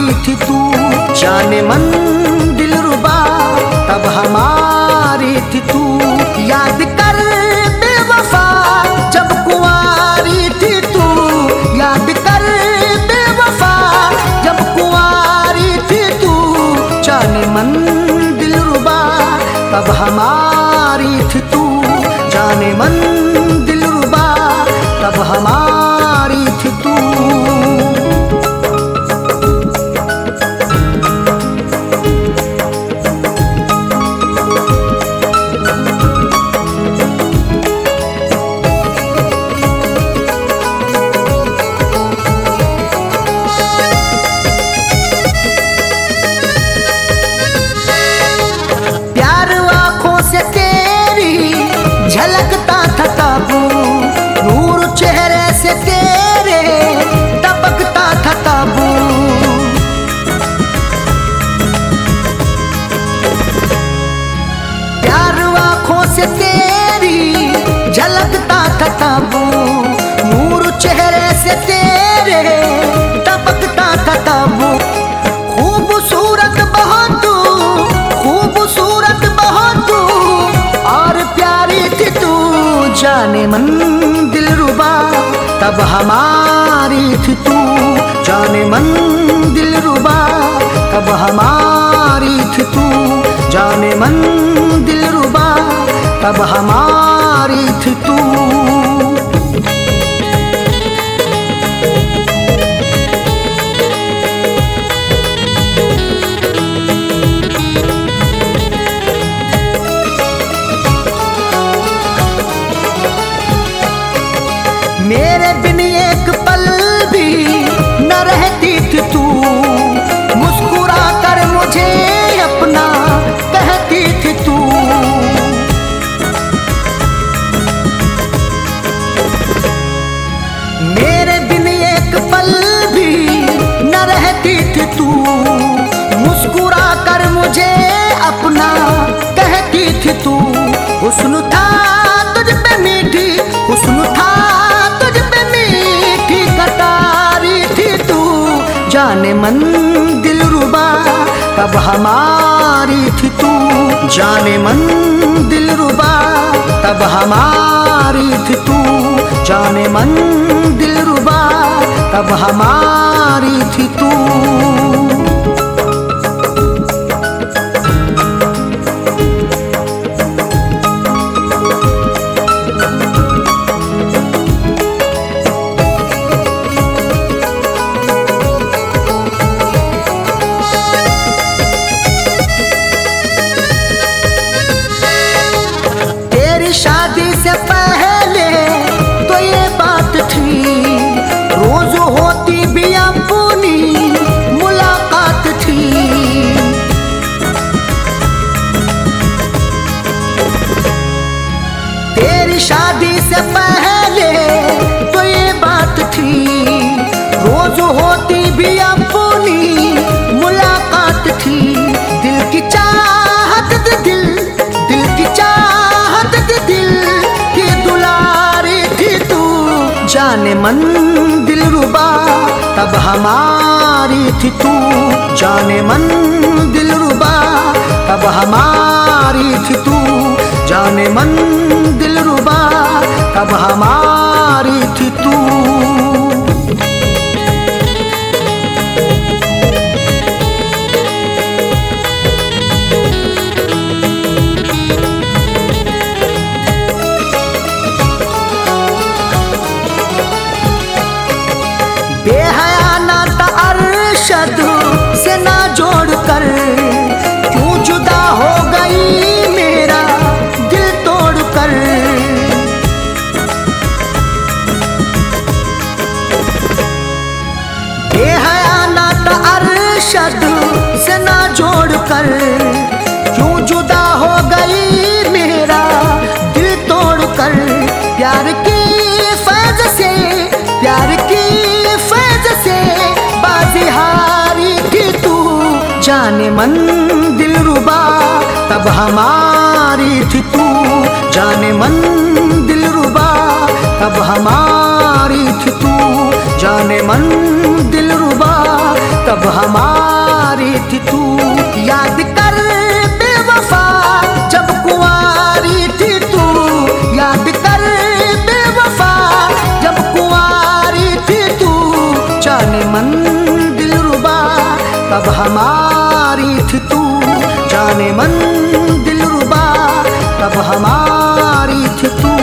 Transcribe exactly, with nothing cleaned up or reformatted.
हमारी थी तू, जाने मन दिलरुबा तब हमारी थी तू। याद कर बेवफा जब कुंवारी थी तू, याद कर बेवफा जब कुंवारी थी तू, जाने मन दिलरुबा तब हमारी थी तू, जाने मन दिलरुबा तब हमारी थी तू। झलकता था ताबू नूर चेहरे से तेरे, टपकता था ताबू। प्यार आँखों से तेरी झलकता था ताबू, नूर चेहरे से तेरे, टपकता था ताबू। खूबसूरत बहुत तू, खूबसूरत बहुत तू और प्यारी थी तू, जाने मन दिलरुबा तब हमारी थी तू, जाने मन दिलरुबा तब हमारी थी तू, जाने मन दिलरुबा तब हमारी थी तू। मेरे बिन एक पल भी न रहती थी तू, मुस्कुरा कर मुझे अपना कहती थी तू। मेरे बिन एक पल भी न रहती थी तू, मुस्कुरा कर मुझे अपना कहती थी तू। हुस्न था तुझ पे मीठी, हुस्न था जाने मन दिलरुबा तब हमारी थी तू, जाने मन दिलरुबा तब हमारी थी तू, जाने मन दिलरुबा तब हमारी थी तू। शादी से पहले तो ये बात थी, रोज होती भी अपनी मुलाकात थी। तेरी शादी से पहले तो ये बात थी, रोज होती भी अपनी मुलाकात थी। दिल की चाहत दिल, दिल की चाहत दिल की दुलारी थी तू, जाने मन दिलरुबा तब हमारी थी तू, जाने मन दिलरुबा तब हमारी थी तू, जाने मन दिलरुबा तब हमारी थी तू। बेहया नाता अरशद से ना जोड़ कर, क्यों जुदा हो गई मेरा दिल तोड़ कर। बेहया नाता अरशद से ना जोड़ कर, क्यों जुदा हो गई मेरा दिल तोड़ कर। प्यार की फैज़ से, प्यार की जाने मन दिलरुबा तब हमारी थी तू, जाने मन दिलरुबा तब हमारी थी तू, जाने मन दिलरुबा तब हमारी थी तू। याद कर बेवफा जब कुंवारी थी तू, याद कर बेवफा जब कुंवारी थी तू। जाने मन दिलरुबा तब हमारी थी तू, जाने मन दिलरुबा तब हमारी थी तू।